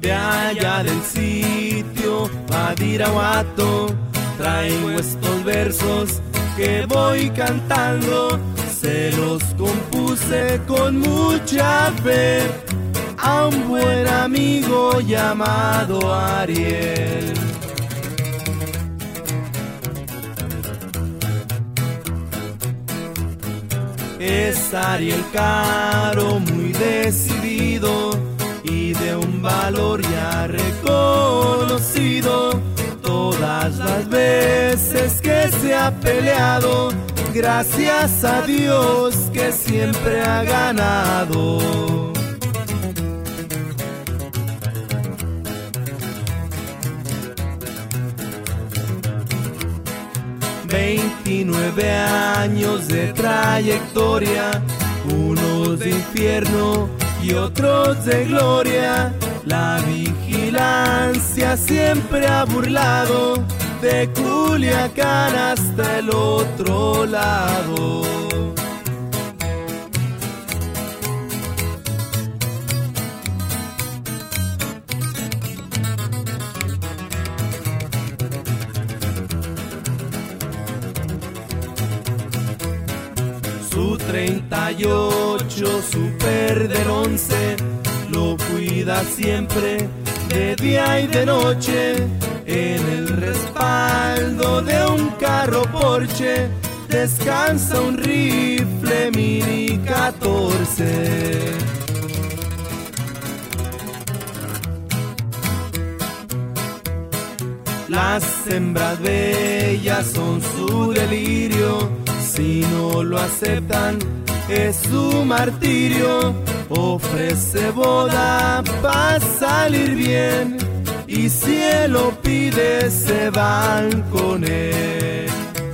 de allá del sitio Badiraguato, traigo estos versos que voy cantando, se los compuse con mucha fe a un buen amigo llamado Ariel. Es Ariel Caro, muy decidido y de un valor ya reconocido. Todas las veces que se ha peleado, gracias a Dios que siempre ha ganado. ...29 años de trayectoria, unos de infierno y otros de gloria. La vigilancia siempre ha burlado, de Culiacán hasta el otro lado. Su 38 Super del 11 lo cuida siempre de día y de noche. En el respaldo de un carro Porsche descansa un rifle Mini 14. Las hembras bellas son su delirio, si no lo aceptan es su martirio. Ofrece boda para salir bien y si él lo pide se van con él.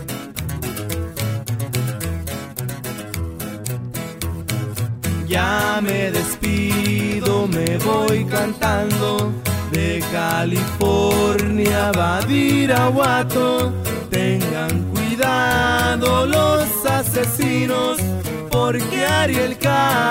Ya me despido, me voy cantando, de California a Badiraguato. Tengan cuidado los asesinos, porque Ariel Caro